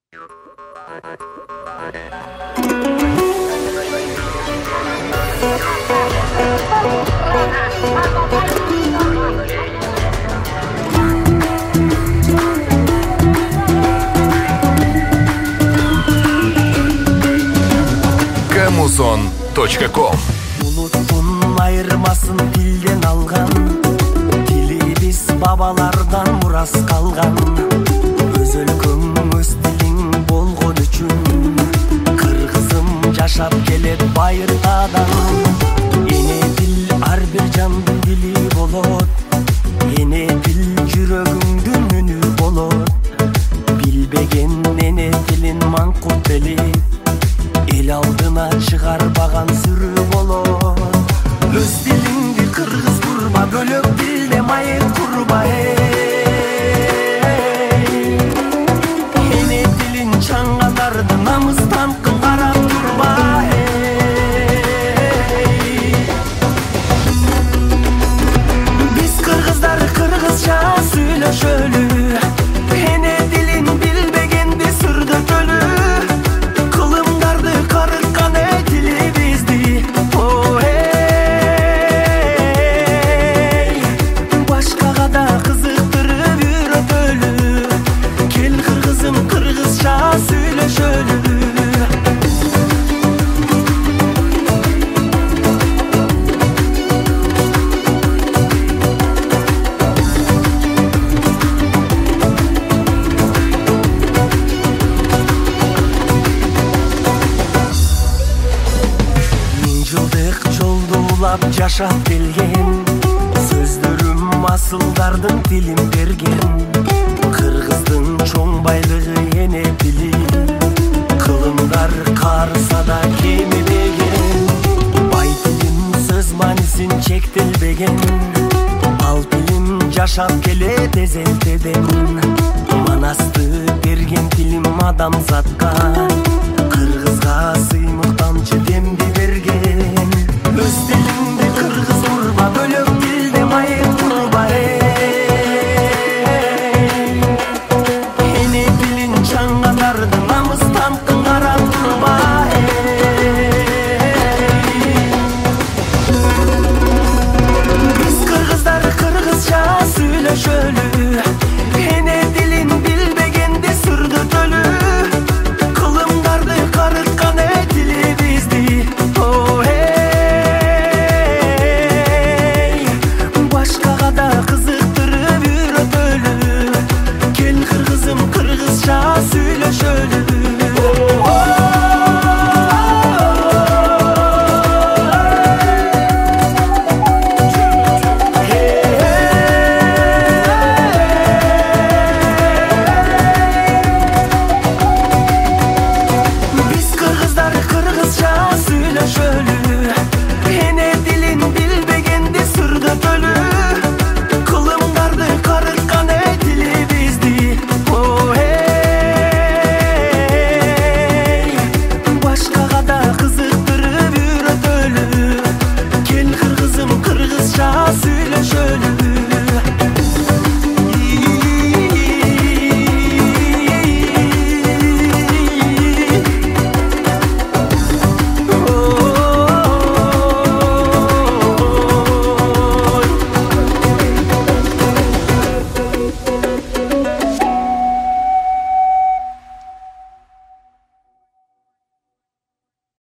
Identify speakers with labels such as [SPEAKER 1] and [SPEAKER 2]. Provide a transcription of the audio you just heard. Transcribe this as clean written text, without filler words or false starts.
[SPEAKER 1] Kamuson.com
[SPEAKER 2] Bulutun ayırmasın dilden algan, dili biz babalardan muras kalgan. Öz өлкөң өз тилиң болгон үчүн, кыргызым жашап келет байыртадан. Эне тил ар бир жандын дили болот, эне тил жүрөгүңдүн үнү болот. Билбеген эне тилин маңкурт белип, эл алдына чыгарбаган сүрү болот. Өз тилиңди кыргыз курба, бөлөк тилде майын курба. Эне тилин чаңганарды намыстан карап турба. Биз кыргыздар кыргызча сүйлөшөлү, эне тилин билбегенди сүрдөтөлү. Кылымдарды карыткан тили бизди, башкага да кызыктырып үйрөтөлү. Кел кыргызым кыргызча сүйлөшөлү. Жылдык жолду улап жашап келген, сөздөрүм асылдардын тилин берген. Кыргыздын чоң байлыгы эне тили, кылымдар карыса да кемибеген. Бай тилим сөз маанисин чектелбеген, ал тилим жашап келет эзелтеден. Манасты берген тилим адамзатка,